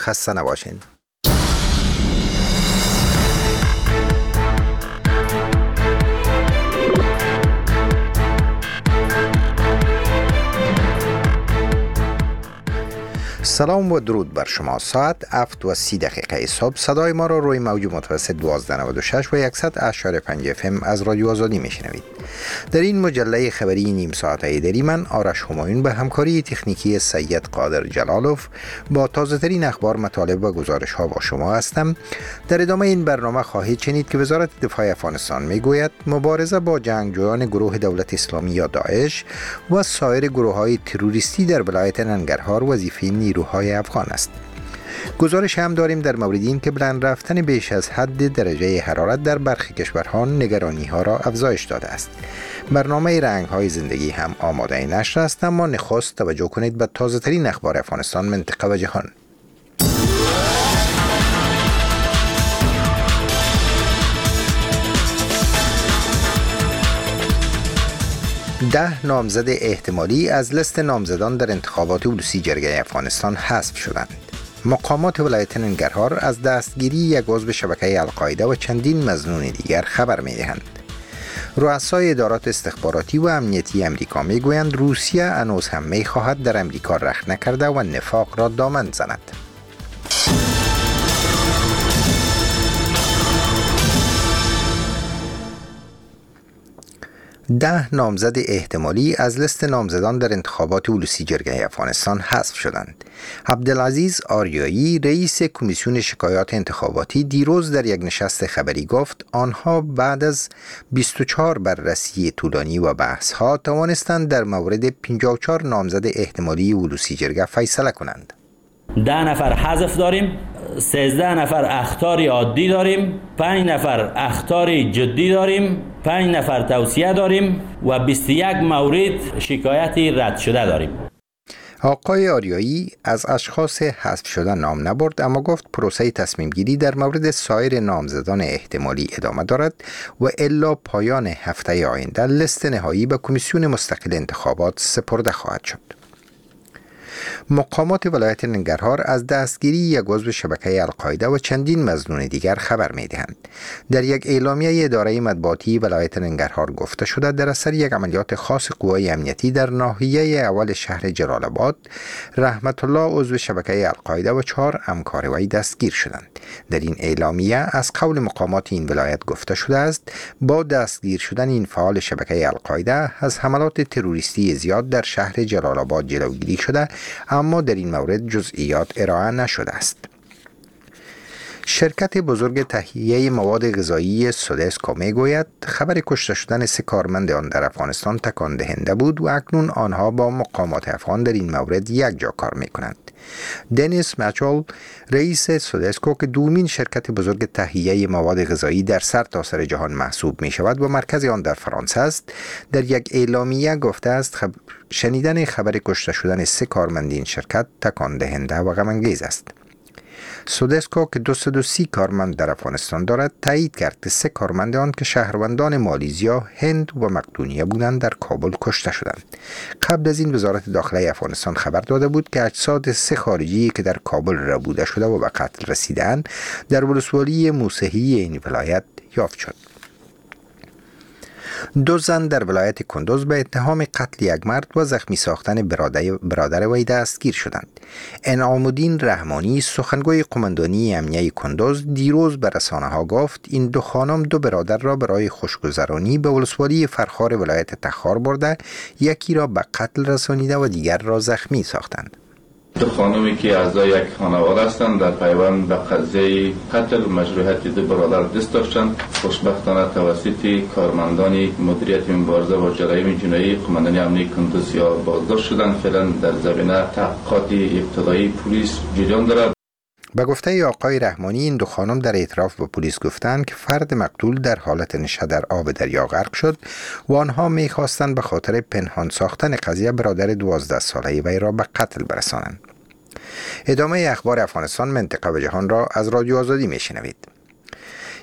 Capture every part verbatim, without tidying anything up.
خسته نباشین. سلام و درود بر شما. ساعت هفت و سی دقیقه صبح صدای ما را روی موج متوسط دوازده نود و شش و صد اشاره پنج اف ام از رادیو آزادی میشنوید. در این مجله خبری نیم ساعته دری من آرش همایون به همکاری تکنیکی سید قادر جلالوف با تازه ترین اخبار، مطالب و گزارش ها با شما هستم. در ادامه این برنامه خواهید شنید که وزارت دفاع افغانستان میگوید مبارزه با جنگجویان گروه دولت اسلامی یا داعش و سایر گروه های تروریستی در ولایت ننگرهار وظیفه نیروهای افغان است. گزارش هم داریم در مورد این که بلند رفتن بیش از حد درجه حرارت در برخی کشورها نگرانی ها را افزایش داده است. برنامه رنگ های زندگی هم آماده نشر است، اما نخست توجه کنید به تازه ترین اخبار افغانستان، منطقه و جهان. ده نامزد احتمالی از لیست نامزدان در انتخابات ولوسی جرگه افغانستان حذف شدند. مقامات ولایت ننگرهار از دستگیری یک عضو شبکه القاعده و چندین مظنون دیگر خبر می‌دهند. رؤسای ادارات استخباراتی و امنیتی امریکا میگویند روسیه هنوز هم می‌خواهد در امریکا رخت نکرده و نفاق را دامن زند. ده نامزد احتمالی از لیست نامزدان در انتخابات ولوسی جرگه افغانستان حذف شدند. عبدالعزیز آریایی، رئیس کمیسیون شکایات انتخاباتی، دیروز در یک نشست خبری گفت آنها بعد از بیست و چهار بررسی طولانی و بحث‌ها توانستند در مورد پنجاه و چهار نامزد احتمالی ولوسی جرگه فیصله کنند. ده نفر حذف داریم، سیزده نفر اخطار عادی داریم، پنج نفر اخطار جدی داریم، پنج نفر توصیه داریم و بیست و یک مورد شکایتی رد شده داریم. آقای آریایی از اشخاص حذف شده نام نبرد، اما گفت پروسه تصمیم گیری در مورد سایر نامزدان احتمالی ادامه دارد و الا پایان هفته آینده لیست نهایی به کمیسیون مستقل انتخابات سپرده خواهد شد. مقامات ولایت ننگرهار از دستگیری یک عضو شبکه القاعده و چندین مظنون دیگر خبر می‌دهند. در یک اعلامیه اداره مطبوعاتی ولایت ننگرهار گفته شده در اثر یک عملیات خاص قوای امنیتی در ناحیه اول شهر جلال آباد، رحمت الله عضو شبکه القاعده و چهار همکار وی دستگیر شدند. در این اعلامیه از قول مقامات این ولایت گفته شده است با دستگیر شدن این فعال شبکه القاعده از حملات تروریستی زیاد در شهر جلال آباد جلوگیری شده، اما در این مورد جزئیات ارائه نشده است. شرکت بزرگ تهیه مواد غذایی سودسکو میگوید خبر کشته شدن سه کارمند آن در افغانستان تکان دهنده بود و اکنون آنها با مقامات افغان در این مورد یک جا کار میکنند. دنیس مچول، رئیس سودسکو که دومین شرکت بزرگ تهیه مواد غذایی در سرتاسر جهان محسوب می شود و مرکز آن در فرانسه است، در یک اعلامیه گفته است خب... شنیدن خبر کشته شدن سه کارمند این شرکت تکان دهنده و غم انگیز است. سودسکو که دویست و سی کارمند در افغانستان دارد تایید کرد که سه کارمند آن که شهروندان مالیزیا، هند و مقدونیه بودند در کابل کشته شدند. قبل از این وزارت داخله افغانستان خبر داده بود که اجساد سه خارجی که در کابل ربوده شده و به قتل رسیدند در ولسوالی موسهی این ولایت یافت شد. دو زن در ولایت کندوز به اتهام قتل یک مرد و زخمی ساختن برادر, برادر وی دستگیر شدند. انعام الدین رحمانی، سخنگوی قماندانی امنیه کندوز، دیروز به رسانه ها گفت این دو خانم دو برادر را برای خوشگذرانی به ولسوالی فرخار ولایت تخار برده، یکی را به قتل رسانیده و دیگر را زخمی ساختند. دو خانمی که اعضای یک خانواده هستند در پیوند به قضیه قتل مشروعیت دو برادر دست داشتند. خوشبختانه توسط کارمندان مدیریت مبارزه با جرایم جنایی قماندانی امنیه کندوز یا بازداشت شدند. فعلا در زمینه تحقیقات ابتدایی پلیس جریان دارد. به گفته آقای رحمانی این دو خانم در اعتراف به پلیس گفتند که فرد مقتول در حالت نشه در آب دریا غرق شد و آنها می‌خواستند به خاطر پنهان ساختن قضیه برادر دوازده ساله وی را به قتل برسانند. ادامه اخبار افغانستان، منطقه و جهان را از رادیو آزادی میشنوید.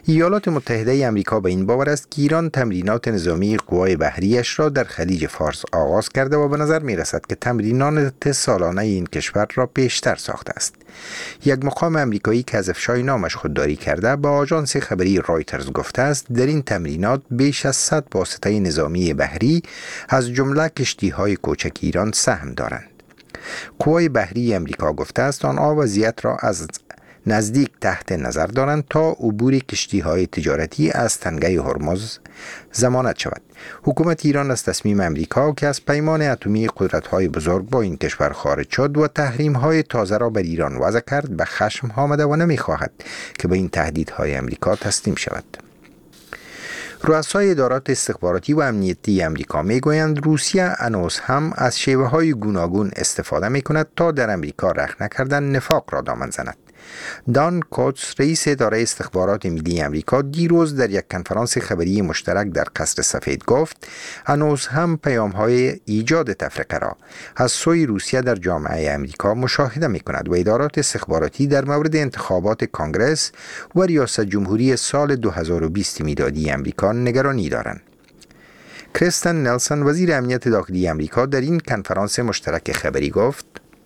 ایالات متحده آمریکا به این باور است که ایران تمرینات نظامی قوای بحریش را در خلیج فارس آغاز کرده و به نظر می رسد که تمرینات سالانه این کشور را پیشتر ساخته است. یک مقام آمریکایی که از افشای نامش خودداری کرده با آژانس خبری رایترز گفته است در این تمرینات بیش از صد واسطه نظامی بحری از جمله کشتی‌های کوچک ایران سهم دارند. قوای بحری آمریکا گفته است آنها وضعیت را از نزدیک تحت نظر دارند تا عبور کشتی‌های تجارتی از تنگه هرمز ضمانت شود. حکومت ایران از تصمیم آمریکا که از پیمان اتمی قدرت‌های بزرگ با این کشور خارج شد و تحریم‌های تازه را بر ایران وضع کرد به خشم آمده و نمی‌خواهد که به این تهدیدهای آمریکا تسلیم شود. رؤسای ادارات استخباراتی و امنیتی آمریکا میگویند روسیه هنوز هم از شیوه‌های گوناگون استفاده می‌کند تا در آمریکا رخ نکردن نفاق را دامن زند. دان کوتس رئیس اداره استخبارات ملی آمریکا دیروز در یک کنفرانس خبری مشترک در قصر سفید گفت هنوز هم پیام‌های ایجاد تفرقه را از سوی روسیه در جامعه آمریکا مشاهده می‌کند و ادارات استخباراتی در مورد انتخابات کنگره و ریاست جمهوری سال دو هزار و بیست میلادی آمریکا نگرانی دارند. کریستن نلسن وزیر امنیت داخلی آمریکا در این کنفرانس مشترک خبری گفت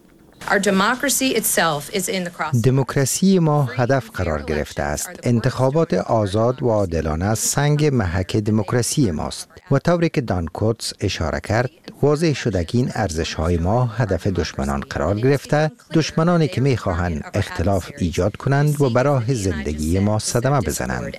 دموکراسی ما هدف قرار گرفته است. انتخابات آزاد و عادلانه سنگ محک دموکراسی ماست و طوری که دان کوتس اشاره کرد واضح شده که این ارزش‌های ما هدف دشمنان قرار گرفته، دشمنانی که می‌خواهند اختلاف ایجاد کنند و بر راه زندگی ما صدمه بزنند.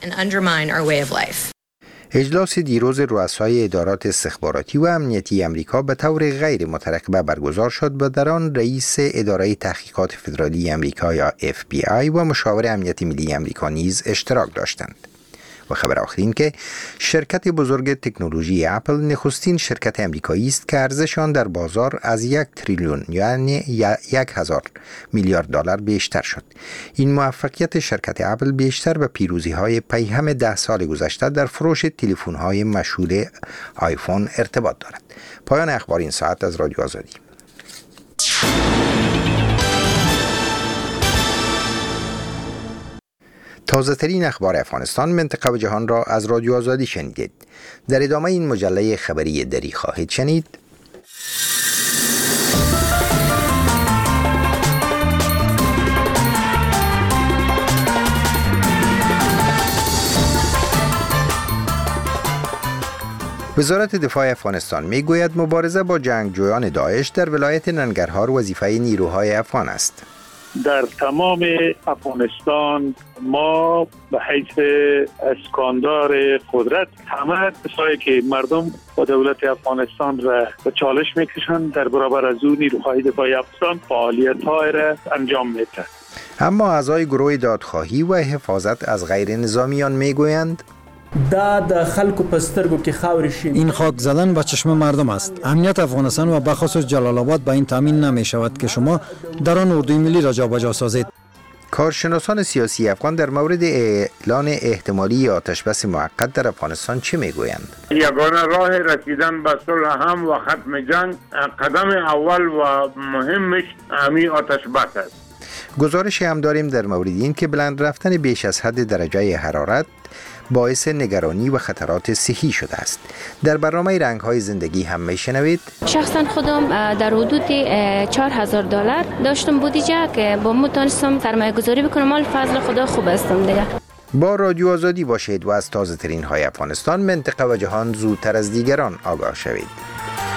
اجلاس دیروز رؤسای ادارات استخباراتی و امنیتی آمریکا به طور غیر مترقبه برگزار شد و در آن رئیس اداره تحقیقات فدرالی آمریکا یا اف بی آی و مشاور امنیت ملی آمریکا نیز اشتراک داشتند. و خبر آخر این که شرکت بزرگ تکنولوژی اپل نخستین شرکت آمریکایی است که ارزش آن در بازار از یک تریلیون یعنی یک هزار میلیارد دلار بیشتر شد. این موفقیت شرکت اپل بیشتر به پیروزی های پیهم ده سال گذشته در فروش تلفن های مشهور آیفون ارتباط دارد. پایان اخبار این ساعت از رادیو آزادی. تازه ترین اخبار افغانستان، منطقه و جهان را از رادیو آزادی شنیدید. در ادامه این مجله خبری دری خواهید شنید. وزارت دفاع افغانستان می گوید مبارزه با جنگجویان داعش در ولایت ننگرهار وظیفه نیروهای افغان است. در تمام افغانستان ما به حیث اسکاندار قدرت همه کسایی که مردم با دولت افغانستان را به چالش میکشند در برابر از اون نیروهای دفاعی افغانستان فعالیت‌های را انجام میدهند. اما اعضای گروه دادخواهی و حفاظت از غیر نظامیان میگویند دا د خلکو پسترګو کې خاورې شي. این خاک زدن به چشم مردم است. امنیت افغانستان و به خصوص جلال آباد به این تامین نمی شود که شما در آن اردوی ملی را جابجا سازید. کارشناسان سیاسی افغان در مورد اعلان احتمالی آتشبس موقت در افغانستان چه میگویند؟ یگانه راه رسیدن به صلح هم و ختم جنگ قدم اول و مهمش همین آتشبس است. گزارش هم داریم در مورد این که بلند رفتن بیش از حد درجه حرارت باعث نگرانی و خطرات صحی شده است. در برنامه رنگ‌های زندگی هم میشنوید. شخصا خودم در حدود چهار هزار دلار داشتم بودجه که با متونستم سرمایه گذاری بکنم. مال فضل خدا خوب هستم دیگه. با رادیو آزادی باشید و از تازه ترین های افغانستان، منطقه و جهان زودتر از دیگران آگاه شوید.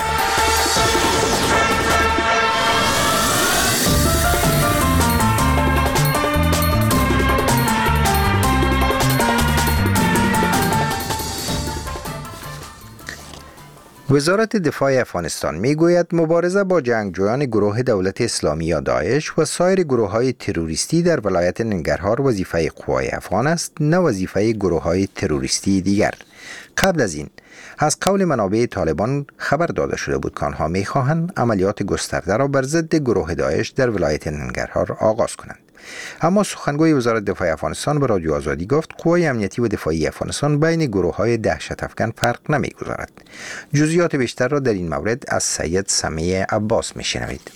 وزارت دفاع افغانستان میگوید مبارزه با جنگجویان گروه دولت اسلامی یا داعش و سایر گروه‌های تروریستی در ولایت ننگرهار وظیفه قوای افغان است، نه وظیفه گروه‌های تروریستی دیگر. قبل از این از قول منابع طالبان خبر داده شده بود که آنها می‌خواهند عملیات گسترده را بر ضد گروه داعش در ولایت ننگرهار آغاز کنند. اما سخنگوی وزارت دفاع افغانستان به رادیو آزادی گفت قوای امنیتی و دفاعی افغانستان بین گروه‌های دهشت افکن فرق نمی‌گذارد. جزئیات بیشتر را در این مورد از سید سمیع عباس می‌شنوید.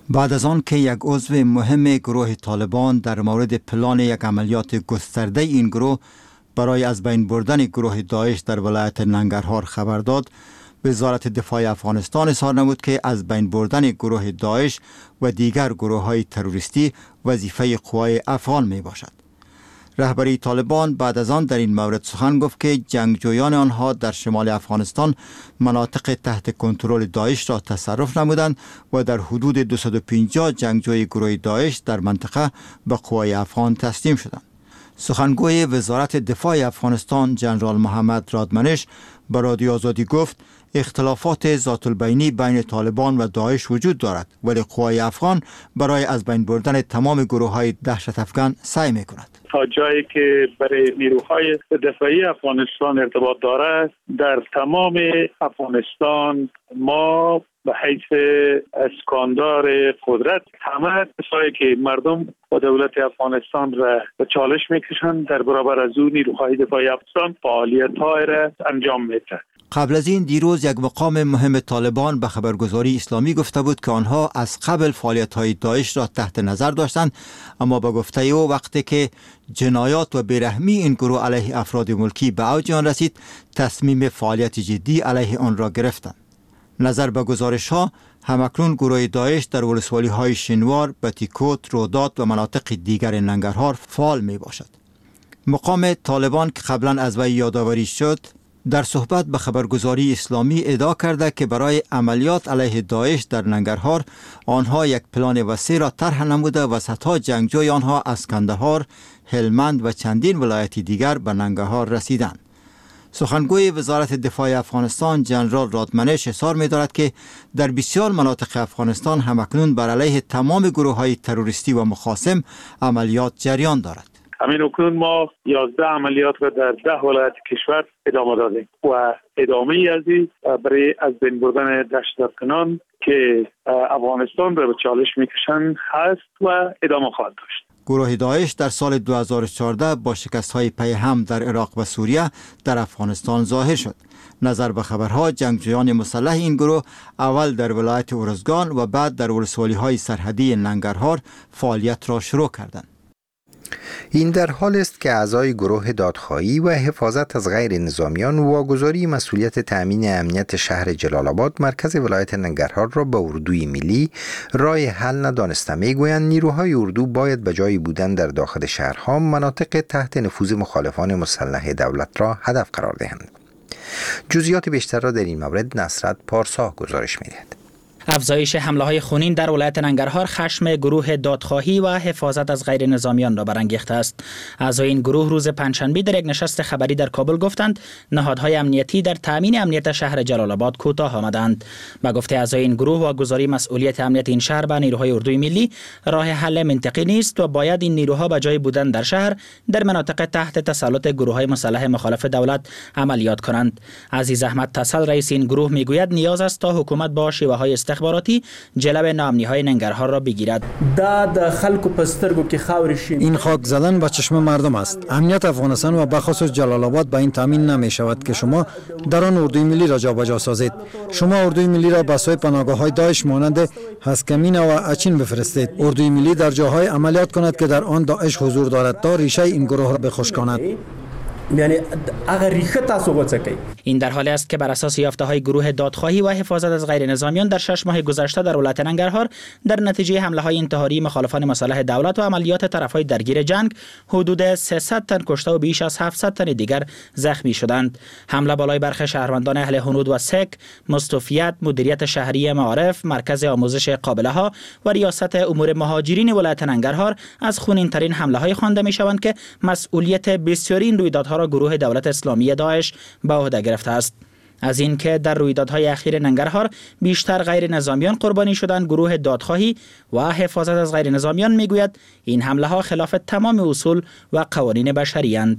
بعد از آن که یک عضو مهم گروه طالبان در مورد پلان یک عملیات گسترده این گروه برای از بین بردن گروه داعش در ولایت ننگرهار خبر داد، وزارت دفاع افغانستان اظهار نمود که از بین بردن گروه داعش و دیگر گروه های تروریستی وظیفه قوای افغان می باشد. رهبری طالبان بعد از آن در این مورد سخن گفت که جنگجویان آنها در شمال افغانستان مناطق تحت کنترل داعش را تصرف نمودند و در حدود دویست و پنجاه جنگجوی گروه داعش در منطقه به قوای افغان تسلیم شدند. سخنگوی وزارت دفاع افغانستان جنرال محمد رادمنش به رادیو آزادی گفت اختلافات ذات البینی بین طالبان و داعش وجود دارد، ولی قوای افغان برای از بین بردن تمام گروه‌های دهشت افکن سعی می‌کند. تا جایی که برای نیروهای دفاعی افغانستان ارتباط دارد، در تمام افغانستان ما به حیث اسکاندار قدرت همه کسایی که مردم و دولت افغانستان را به چالش میکشند در برابر از او نیروهای دفاعی افغانستان فعالیت‌های را انجام میدهند. قبل از این دیروز یک مقام مهم طالبان به خبرگزاری اسلامی گفته بود که آنها از قبل فعالیت‌های داعش را تحت نظر داشتند، اما با گفته او وقتی که جنایات و بیرحمی این گروه علیه افراد ملکی به اوج آن رسید، تصمیم فعالیت جدی علیه آن را گرفتند. نظر به گزارش ها، همکنون گروه داعش در ولسوالی های شنوار، بتیکوت، رودات و مناطق دیگر ننگرهار فعال می باشد. مقام طالبان که قبلا از وی یادآوری شد، در صحبت به خبرگزاری اسلامی ادعا کرده که برای عملیات علیه داعش در ننگرهار آنها یک پلان وسیع را طرح نموده و صدها جنگجوی آنها از کندهار، هلمند و چندین ولایت دیگر به ننگرهار رسیدند. سخنگوی وزارت دفاع افغانستان جنرال رادمنش اظهار می‌دارد که در بسیار مناطق افغانستان همکنون بر علیه تمام گروه‌های تروریستی و مخاصم عملیات جریان دارد. همین اکنون ما یازده عملیات را در ده ولایت کشور ادامه دادیم و ادامه ای از این برای از بین بردن دهشت افکنان که افغانستان را به چالش میکشند هست و ادامه خواهد داشت. گروه داعش در سال دو هزار و چهارده با شکست‌های پیهم در عراق و سوریه در افغانستان ظاهر شد. نظر به خبرها، جنگجویان مسلح این گروه اول در ولایت ارزگان و بعد در ولسوالی‌های سرحدی ننگرهار فعالیت را شروع کردند. این در حال است که اعضای گروه دادخواهی و حفاظت از غیر نظامیان واگذاری مسئولیت تأمین امنیت شهر جلال آباد مرکز ولایت ننگرهار را به اردوی ملی رای حل ندانسته. میگویند نیروهای اردو باید به جای بودن در داخل شهرها مناطق تحت نفوذ مخالفان مسلح دولت را هدف قرار دهند. جزئیات بیشتر را در این مورد نصرت پارسا گزارش می‌دهد. افزایش حمله‌های خونین در ولایت ننگرهار خشم گروه دادخواهی و حفاظت از غیر نظامیان را برانگیخته است. اعضای این گروه روز پنجشنبه در یک نشست خبری در کابل گفتند نهادهای امنیتی در تامین امنیت شهر جلال آباد کوتاه آمدند. با گفته اعضای این گروه واگذاری مسئولیت امنیت این شهر به نیروهای اردوی ملی راه حل منطقی نیست و باید این نیروها به جای بودن در شهر در مناطق تحت تسلط گروه‌های مسلح مخالف دولت عملیات کنند. عزیز احمد تسل رئیس این گروه میگوید نیاز است تا حکومت با شیوه‌های استخباراتی جلب ناامنی‌های ننگرهار را بگیرد. دا د خلکو پسترگو کې خاور شي. این خاک زدن به چشم مردم است. امنیت افغانستان و بخصوص جلال آباد به این تامین نمی شود که شما در آن اردوی ملی را جابجا سازید. شما اردوی ملی را به سوی پناهگاه‌های داعش مانند هسکمین و اچین بفرستید. اردوی ملی در جاهای عملیات کند که در آن داعش حضور دارد تا ریشه این گروه را بخشکاند. یعنی اگر ریخه تاسو وڅکئ. این در حالی است که بر اساس یافته‌های گروه دادخواهی و حفاظت از غیر نظامیان در شش ماه گذشته در ولایت ننگرهار در نتیجه حمله‌های انتحاری مخالفان مسلح دولت و عملیات طرف‌های درگیر جنگ حدود سیصد تن کشته و بیش از هفتصد تن دیگر زخمی شدند. حمله بالای برخی شهروندان اهل هنود و سک، مستوفیت، مدیریت شهری معارف، مرکز آموزش قابله‌ها و ریاست امور مهاجرین ولایت ننگرهار از خونین‌ترین حمله‌های خوانده می‌شوند که مسئولیت بسیاری این رویدادها را گروه دولت اسلامی داعش به عهده گرفته است. از این که در رویدادهای اخیر ننگرهار بیشتر غیر نظامیان قربانی شدند، گروه دادخواهی و حفاظت از غیر نظامیان میگوید این حمله ها خلاف تمام اصول و قوانین بشری اند.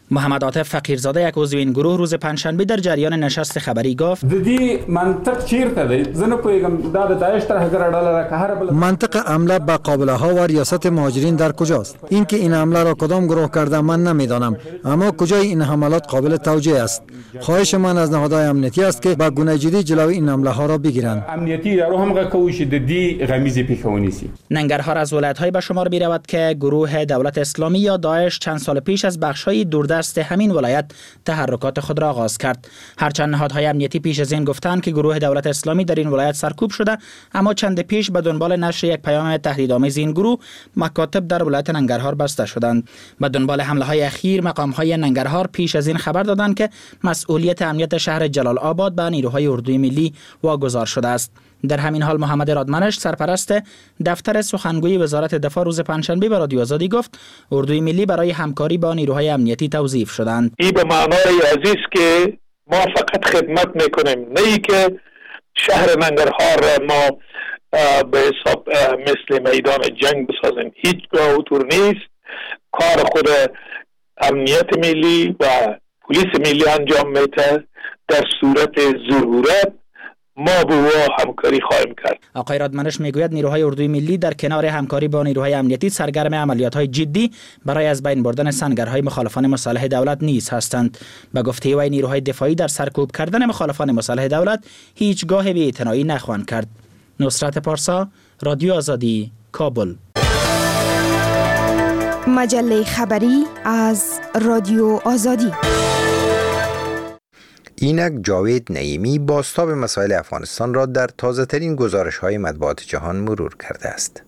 محمد عاطف فقیرزاده یک عضو این گروه روز پنجشنبه در جریان نشست خبری گفت د دې منطق چیرته دی زه نه پوهیږم دا د داعش طرحګر ډله ده که هر بل منطق حمله به قابله ها و ریاست مهاجرین در کجاست؟ اینکه این حمله را کدام گروه کرده من نمیدانم، اما کجای این حملات قابل توجیه است. خواهش من از نهادهای امنیتی است که با گونه جدی جلوی این حمله ها را بگیرند. امنیتی ادارو هم غوښتي چې د دې غمیزې پیښه ونیسي. ننگرهار از ولایت‌های به شمار می‌رود که گروه دولت اسلامی یا داعش چند سال پیش از بخش‌های دوردست همین ولایت تحرکات خود را آغاز کرد. هرچند نهادهای امنیتی پیش از این گفتند که گروه دولت اسلامی در این ولایت سرکوب شده، اما چند پیش به دنبال نشر یک پیام تهدیدآمیز این گروه مکاتب در ولایت ننگرهار بسته شدند. به دنبال حمله‌های اخیر مقام‌های ننگرهار پیش از این خبر دادند که مسئولیت امنیت شهر جلال آباد به نیروهای اردوی ملی واگذار شده است. در همین حال محمد رادمنش سرپرست دفتر سخنگوی وزارت دفاع روز پنجشنبه به رادیو آزادی گفت اردوی ملی برای همکاری با نیروهای امنیتی توظیف شدند. این به معنای عزیز که ما فقط خدمت میکنیم، نه ای که شهر ننگرهار ما به حساب مثل میدان جنگ بسازیم. هیچگاه اونطور نیست. کار خود امنیت ملی و پلیس ملی انجام میده. در صورت ضرورت ما با او همکاری خواهیم کرد. آقای رادمنش میگوید نیروهای اردوی ملی در کنار همکاری با نیروهای امنیتی سرگرم عملیات‌های جدی برای از بین بردن سنگرهای مخالفان مصالح دولت نیز هستند. به گفته وی نیروهای دفاعی در سرکوب کردن مخالفان مصالح دولت هیچگاه بی‌اعتنایی نخواهند کرد. نصرت پارسا، رادیو آزادی، کابل. مجله خبری از رادیو آزادی. اینک جاوید نعیمی بازتاب مسائل افغانستان را در تازه ترین گزارش های مطبوعات جهان مرور کرده است.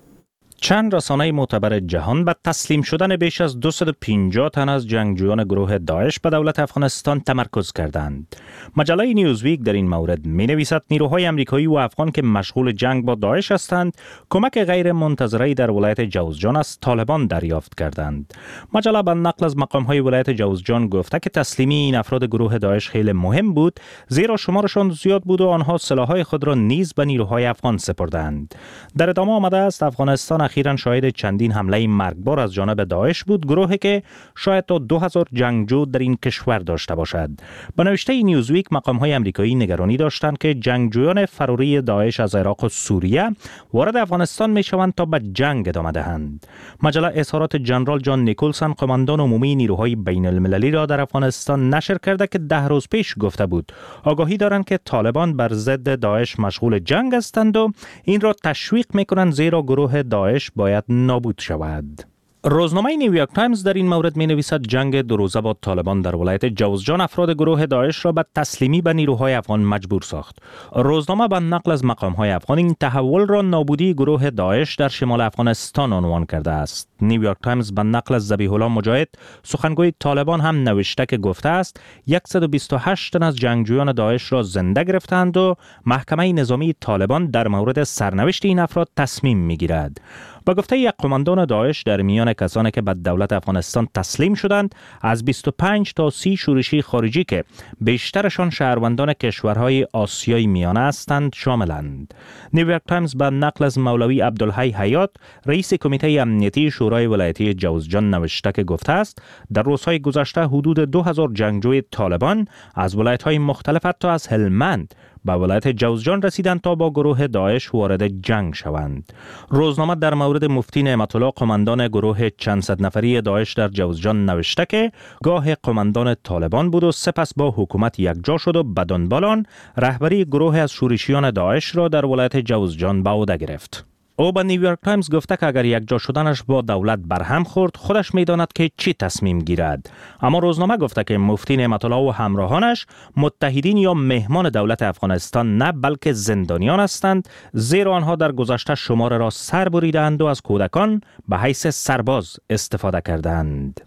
چند رسانه معتبر جهان به تسلیم شدن بیش از دویست و پنجاه تن از جنگجویان گروه داعش به دولت افغانستان تمرکز کردند. مجله نیوزویک در این مورد می نویسد نیروهای امریکایی و افغان که مشغول جنگ با داعش هستند کمک غیر منتظره در ولایت جوزجان از طالبان دریافت کردند. مجله به نقل از مقام های ولایت جوزجان گفته که تسلیمی این افراد گروه داعش خیلی مهم بود، زیرا شمارشان زیاد بود و آنها سلاح‌های خود را نیز به نیروهای افغان سپردند. در ادامه آمده است افغانستان اخیراً شاهد چندین حمله مرگبار از جانب داعش بود، گروهی که شاید تا دو هزار جنگجو در این کشور داشته باشد. به نوشته نیوزویک مقام‌های آمریکایی نگرانی داشتند که جنگجویان فراری داعش از عراق و سوریه وارد افغانستان می‌شوند تا به جنگ ادامه دهند. مجله اظهارات جنرال جان نیکولسون قماندان عمومی نیروهای بین المللی را در افغانستان نشر کرده که ده روز پیش گفته بود آگاهی دارند که طالبان بر ضد داعش مشغول جنگ هستند و این را تشویق می‌کنند زیرا گروه داعش باید نابود شود. روزنامه نیویورک تایمز در این مورد می نویسد جنگ دو روزه با طالبان در ولایت جوزجان افراد گروه داعش را به تسلیمی به نیروهای افغان مجبور ساخت. روزنامه به نقل از مقام‌های افغان این تحول را نابودی گروه داعش در شمال افغانستان عنوان کرده است. نیویورک تایمز به نقل از ذبیح الله مجاهد سخنگوی طالبان هم نوشته که گفته است صد و بیست و هشت تن از جنگجویان داعش را زنده گرفتند و محکمه نظامی طالبان در مورد سرنوشت این افراد تصمیم می‌گیرد. با گفته یک قماندان داعش در میان کسانی که به دولت افغانستان تسلیم شدند از بیست و پنج تا سی شورشی خارجی که بیشترشان شهروندان کشورهای آسیای میانه هستند شاملند. نیویورک تایمز به نقل از مولوی عبدالحی حیات رئیس کمیته امنیتی شورای ولایتی جوزجان نوشته که گفته است در روزهای گذشته حدود دو هزار جنگجوی طالبان از ولایت‌های مختلف حتی از هلمند به ولایت جوزجان رسیدند تا با گروه داعش وارد جنگ شوند. روزنامه در مورد مفتی نعمت الله قماندان گروه چند صد نفری داعش در جوزجان نوشته که گاه قماندان طالبان بود و سپس با حکومت یکجا شد و به دنبال آن رهبری گروه از شورشیان داعش را در ولایت جوزجان به عهده گرفت. او به نیویورک تایمز گفته که اگر یکجا شدنش با دولت برهم خورد خودش میداند که چی تصمیم گیرد. اما روزنامه گفته که مفتی نعمت الله و همراهانش متحدین یا مهمان دولت افغانستان نه بلکه زندانیان هستند، زیرا آنها در گذشته شمار را سر بریدند و از کودکان به حیث سرباز استفاده کردند.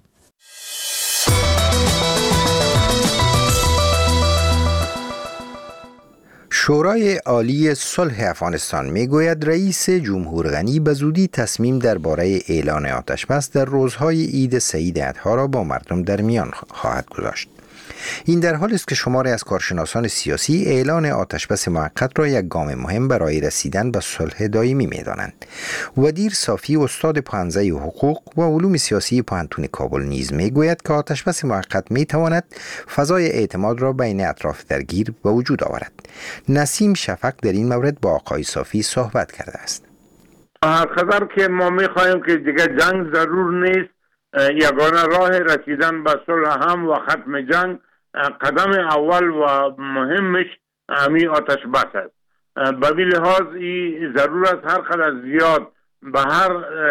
شورای عالی صلح افغانستان میگوید رئیس جمهور غنی به زودی تصمیم درباره اعلان آتش‌بس در روزهای عید سعید اضحی را با مردم در میان خواهد گذاشت. این در حالی است که شماری از کارشناسان سیاسی اعلان آتشبس موقت را یک گام مهم برای رسیدن به صلح دائمی می‌دانند. ودیر صافی استاد پانزه حقوق و علوم سیاسی پانتون کابل نیز می‌گوید که آتشبس موقت می‌تواند فضای اعتماد را بین اطراف درگیر به وجود آورد. نسیم شفق در این مورد با آقای صافی صحبت کرده است. هر قدر که ما می‌خواهیم که دیگه جنگ ضرور نیست، یگانه راه رسیدن به صلح هم و ختم جنگ قدم اول و مهمش همی آتش بس است. به لحاظ این ضرور است هر قدر زیاد به هر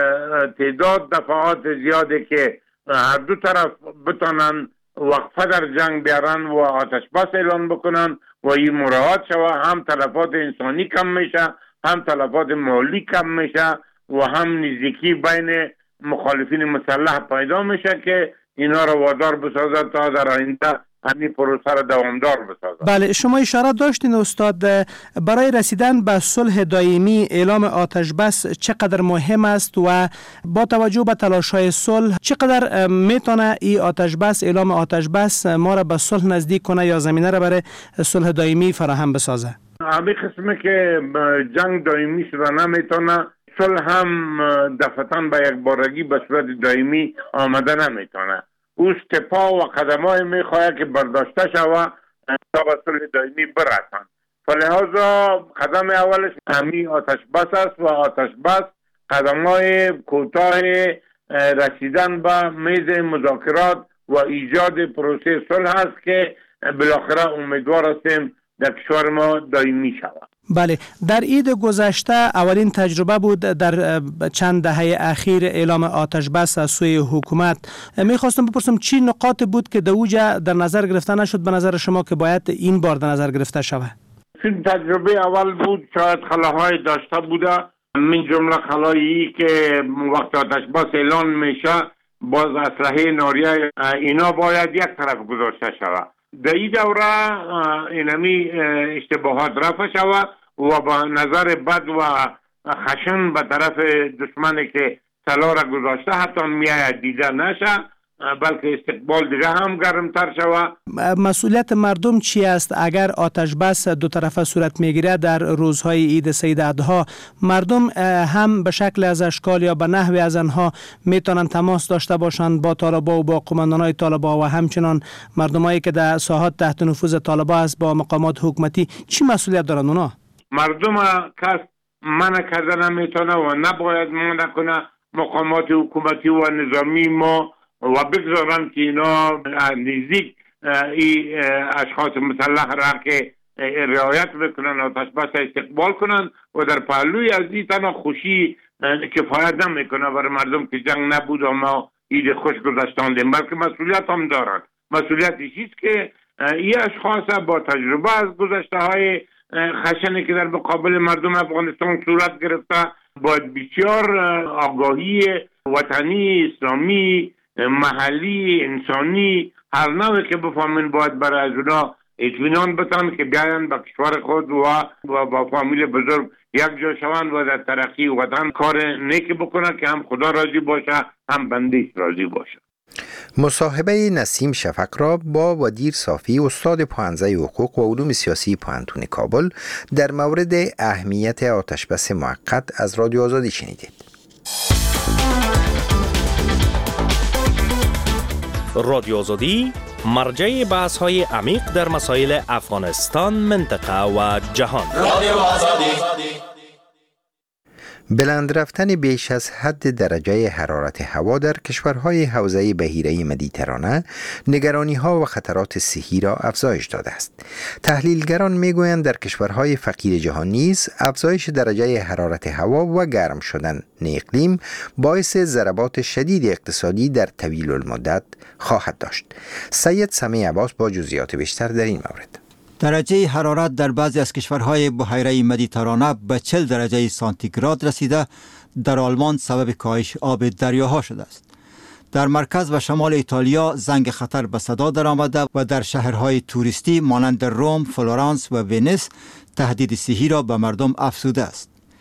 تعداد دفعات زیاده که هر دو طرف بتانن وقفه در جنگ بیارن و آتش بس اعلان بکنن و این مراعات شوه، هم تلفات انسانی کم میشه، هم تلفات مالی کم میشه و هم نزدیکی بین مخالفین مسلح پیدا میشه که اینا رو وادار بسازد تا در آینده همین پروسه را دوامدار بسازد. بله، شما اشاره داشتین استاد، برای رسیدن به صلح دائمی اعلام آتش بس چقدر مهم است و با توجه به تلاش‌های صلح چقدر میتونه این آتش بس اعلام آتش بس ما را به صلح نزدیک کنه یا زمینه را برای صلح دائمی فراهم بسازه؟ همین قسمه که جنگ دائمی شده نمیتونه، صلح هم دفعتاً به یک بارگی به صورت دائمی آمده نمیتونه. او سپاه و قدمای میخواهد که برداشته شوه تا به صلح دائمی برسن. فلحاظا قدم اولش همین آتش بس است و آتش بس قدمای کوتاه رسیدن به میز مذاکرات و ایجاد پروسه صلح است که بالاخره امیدوار هستیم در کشور ما دائمی شود. بله، در عید گذشته اولین تجربه بود در چند دهه اخیر اعلام آتش بس از سوی حکومت. میخواستم بپرسم چی نقاط بود که در اوجه در نظر گرفته نشد به نظر شما که باید این بار در نظر گرفته شود؟ این تجربه اول بود، شاید خلاهای داشته بوده، من جمله خلایی که وقت آتش بس اعلان میشه باز اسلحه ناریه اینا باید یک طرف گذاشته شود. در این دوره اینمی اشتباهات رفع شود و با نظر بد و خشن به طرف دشمنی که سلاح را گذاشته حتی میاید دیده نشه، بلکه استقبال دیگه هم گرمتر شود. مسئولیت مردم چی است اگر آتش بس دو طرفه صورت میگیره در روزهای عید سید اضحی؟ مردم هم به شکل از اشکال یا به نحوی از آنها میتونن تماس داشته باشند با طالبان و با قماندانای طالبان و همچنان مردمایی که در ساحات تحت نفوذ طالبان است با مقامات حکومتی چی مسئولیت دارن اونا؟ مردم کس منع کرده نمیتونه و نباید منع کنه مقامات حکومتی و نظامی ما و بگذارن که اینا نزدیک ای اشخاص مسلح را که رعایت بکنن آتش بس استقبال کنن و در پهلوی از این تنها خوشی کفایت نمیکنه برای مردم که جنگ نبود و ما عید خوش گذشتاندیم، بلکه مسئولیت هم دارن. مسئولیت چیست که این اشخاص با تجربه از گذشته های خشنی که در مقابل مردم افغانستان صورت گرفته باید بسیار آگاهی وطنی، اسلامی، محلی، انسانی هر نوعی که بفهمین باید برای از اونا اطمینان بتن که بیاین به کشور خود و با فامیل بزرگ یک جا شوند و در ترقی وطن کار نیکی بکنن که هم خدا راضی باشه هم بندهش راضی باشه. مصاحبه نسیم شفق را با ودیر صافی استاد پانزه حقوق و علوم سیاسی پانتون کابل در مورد اهمیت آتشبس موقت از رادیو آزادی شنیدید. رادیو آزادی مرجع بحث های عمیق در مسائل افغانستان، منطقه و جهان. رادیو آزادی. بلند رفتن بیش از حد درجه حرارت هوا در کشورهای حوزه بحیره مدیترانه نگرانی‌ها و خطرات صحی را افزایش داده است. تحلیلگران می‌گویند در کشورهای فقیر جهان نیز افزایش درجه حرارت هوا و گرم شدن اقلیم باعث ضربات شدید اقتصادی در طویل المدت خواهد داشت. سید سمیع عباس با جزئیات بیشتر در این مورد. درجه حرارت در بعضی از کشورهای بحیره مدیترانه به چهل درجه سانتیگراد رسیده در آلمان سبب کاهش آب دریاها شده است. در مرکز و شمال ایتالیا زنگ خطر به صدا درآمده و در شهرهای توریستی مانند روم، فلورانس و ونیز تهدید صحی را به مردم افزوده است.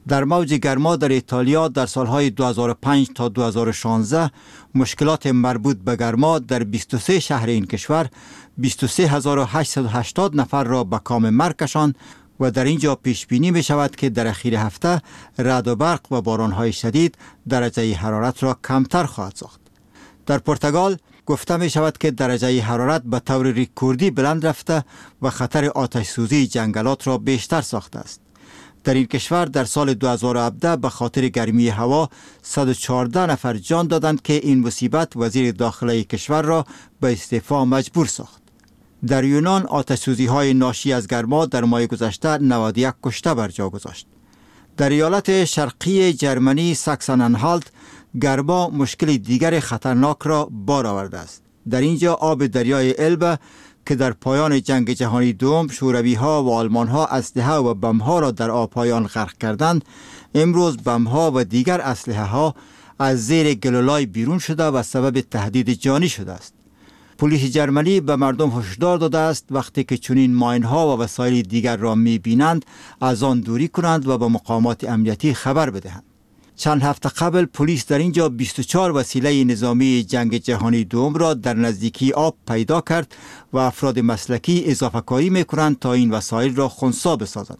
در موج گرما در ایتالیا در سالهای دو هزار و پنج تا دو هزار و شانزده مشکلات مربوط به گرما در بیست و سه شهر این کشور بیست و سه هزار و هشتصد و هشتاد نفر را به کام مرگ کشاند و در اینجا پیش بینی می شود که در اخیر هفته رعد و برق و بارانهای شدید درجه حرارت را کمتر خواهد ساخت. در پرتغال گفته می شود که درجه حرارت به طور ریکوردی بلند رفته و خطر آتش سوزی جنگلات را بیشتر ساخته است. در این کشور در سال دو هزار و هفده به خاطر گرمی هوا صد و چهارده نفر جان دادند که این مصیبت وزیر داخلی کشور را به استعفا مجبور ساخت. در یونان آتش سوزی های ناشی از گرما در ماه گذشته نود و یک کشته بر جا گذاشت. در ایالت شرقی جرمنی ساکسن انهالت گرما مشکل دیگر خطرناک را بار آورده است. در اینجا آب دریای البه که در پایان جنگ جهانی دوم شوروی ها و آلمان ها اسلحه و بم ها را در آبپایان غرق کردند، امروز بم ها و دیگر اسلحه ها از زیر گلولای بیرون شده و سبب تهدید جانی شده است. پلیس جرمنی به مردم هشدار داده است وقتی که چنین ماین ها و وسایل دیگر را می بینند از آن دوری کنند و به مقامات امنیتی خبر بدهند. چند هفته قبل پلیس در اینجا بیست و چهار وسیله نظامی جنگ جهانی دوم را در نزدیکی آب پیدا کرد و افراد مسلکی اضافه کاری می کنند تا این وسایل را خنثی بسازند.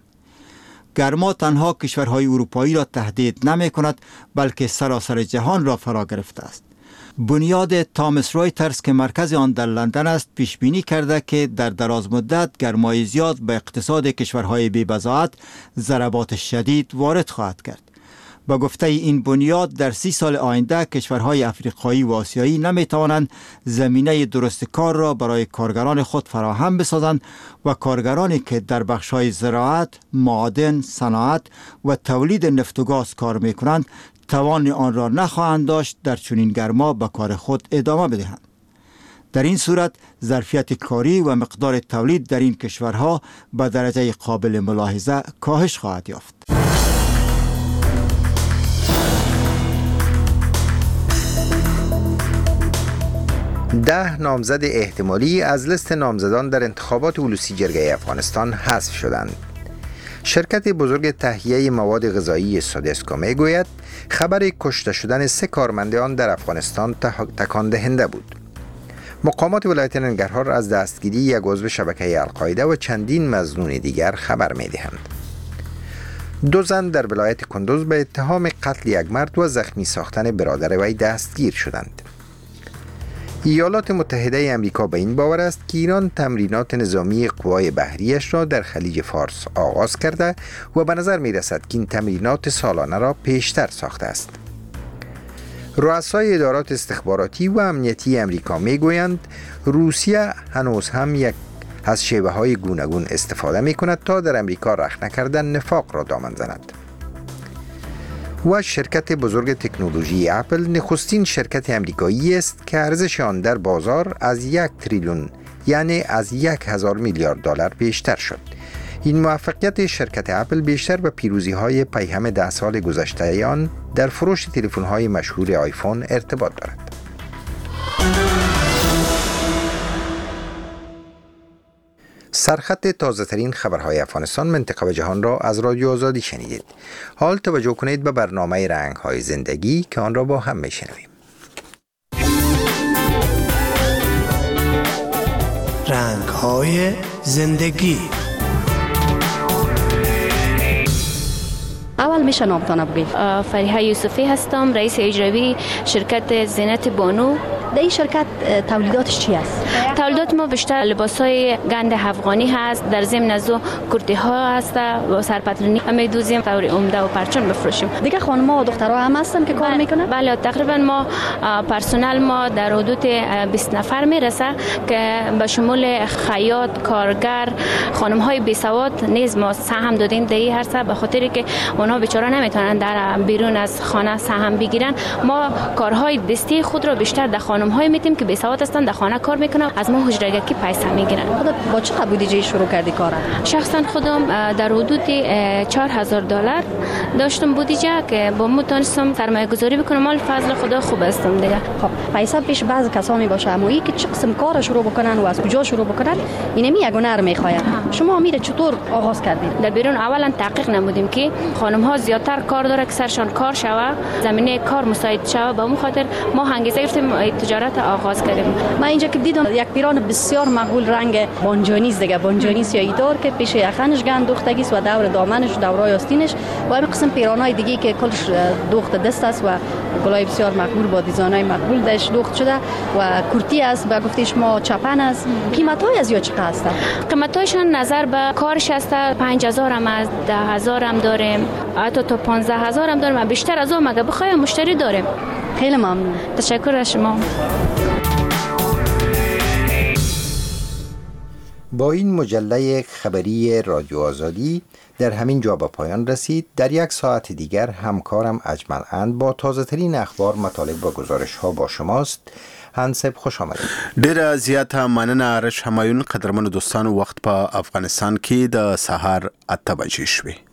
گرما تنها کشورهای اروپایی را تهدید نمی کند بلکه سراسر جهان را فرا گرفته است. بنیاد تامس رایترز که مرکز آن در لندن است پیش بینی کرده که در دراز مدت گرمای زیاد به اقتصاد کشورهای بی‌بضاعت ضربات شدید وارد خواهد کرد. با گفته این بنیاد در سی سال آینده کشورهای افریقایی و آسیایی نمی توانند زمینه درست کار را برای کارگران خود فراهم بسازند و کارگرانی که در بخش‌های زراعت، معادن، صنعت و تولید نفت و گاز کار می کنند توان آن را نخواهند داشت در چنین گرما به کار خود ادامه بدهند. در این صورت ظرفیت کاری و مقدار تولید در این کشورها به درجه قابل ملاحظه کاهش خواهد یافت. ده نامزد احتمالی از لیست نامزدان در انتخابات اولوسی جرگه افغانستان حذف شدند. شرکت بزرگ تهیه مواد غذایی سودسکو میگوید خبر کشته شدن سه کارمند آن در افغانستان تکان دهنده بود. مقامات ولایت ننگرهار از دستگیری یک عضو شبکه القاعده و چندین مظنون دیگر خبر میدهند. دو زن در ولایت کندوز به اتهام قتل یک مرد و زخمی ساختن برادر وی دستگیر شدند. ایالات متحده امریکا به این باور است که ایران تمرینات نظامی قوای بحریش را در خلیج فارس آغاز کرده و به نظر می رسد که این تمرینات سالانه را پیشتر ساخته است. رؤسای ادارات استخباراتی و امنیتی امریکا می گویند روسیه هنوز هم یک از شیوه های گوناگون استفاده می کند تا در امریکا رخنه کردن نفاق را دامن زند. و شرکت بزرگ تکنولوژی اپل نخستین شرکت امریکایی است که ارزش آن در بازار از یک تریلیون یعنی از یک هزار میلیارد دلار بیشتر شد. این موفقیت شرکت اپل بیشتر به پیروزی های پیهم ده سال گذشته آن در فروش تلفن های مشهور آیفون ارتباط دارد. سرخط تازه ترین خبرهای افغانستان منطقه و جهان را از رادیو آزادی شنیدید. حال توجه کنید به برنامه رنگ های زندگی که آن را با هم میشنویم. رنگ های زندگی. اول میشه نامتان بگید. فریحه یوسفی هستم، رئیس اجرایی شرکت زینت بانو. در این شرکت تولیداتش چی است؟ تولیدات ما بیشتر لباسای گند افغانی هست، در ضمن از کرتی ها هست و سرپتلونی میدوزیم طور عمده و پرچم بفروشیم. دیگه خانم‌ها و دخترها هم هستن که کار میکنن؟ بله، تقریبا ما پرسنل ما در حدود بیست نفر میرسه که به شمول خیاط، کارگر، خانم‌های بی‌سواد نیز ما سهم دادیم در این عرصه، به خاطری که اونها بیچاره نمیتونن در بیرون از خانه سهم بگیرن. ما کارهای دستی خود رو بیشتر در خانه خانم های میتیم که بی سواد هستند در خانه کار میکنن، از ما اجرگی پیسه میگیرن. خودت با چقدر بودجه شروع کردی کار؟ شخصا خودم در حدود چهار هزار دلار داشتم بودجه که با مو تونستم سرمایه گذاری بکنم. مال فضل خدا خوب هستم دیگه. خب پیسه پیش بعضی کسا می باشه، اما این که چه قسم کار شروع بکنن و از کجا شروع بکنن اینمی یک هنر میخواید. شما امیر چطور آغاز کردید؟ در بیرون اولا تحقیق نمودیم که خانم ها زیادتر کار داره که سرشان کار شوه، زمینه کار مساعد شوه، به اون خاطر ما انگیزه گرفتیم تجارت آغاز کردیم. من اینجا که دیدم یک پیران بسیار مقبول رنگ بانجانیز دیگه، بانجانیز یا ایدار که پیش یخنش گند دوختگی و دور دامنش دورای آستینش و همین قسم پیرانای دیگه که کلش دوخت دست است و گلای بسیار مقبول با دیزاینای مقبول داش دوخت شده و کرتی است. با گفتیش ما چپن است. قیمت‌های از یا چقدر است؟ قیمت‌هاشون نظر به کارش است. پنج هزار هم از ده هزار هم داریم، حتی تا پانزده هزار هم داریم. بیشتر از اون مگه بخوایم مشتری داریم. خیلی ممنون. تشکر از شما. با این مجله خبری رادیو آزادی در همین جا به پایان رسید. در یک ساعت دیگر همکارم اجمل اند با تازه ترین اخبار، مطالب و گزارش ها با شماست. هنسب خوش آمدید. ډیره زیاته مننه ارش همایون. قدرمن دوستان، وخت په افغانستان کې د سهار اته بجې شوې.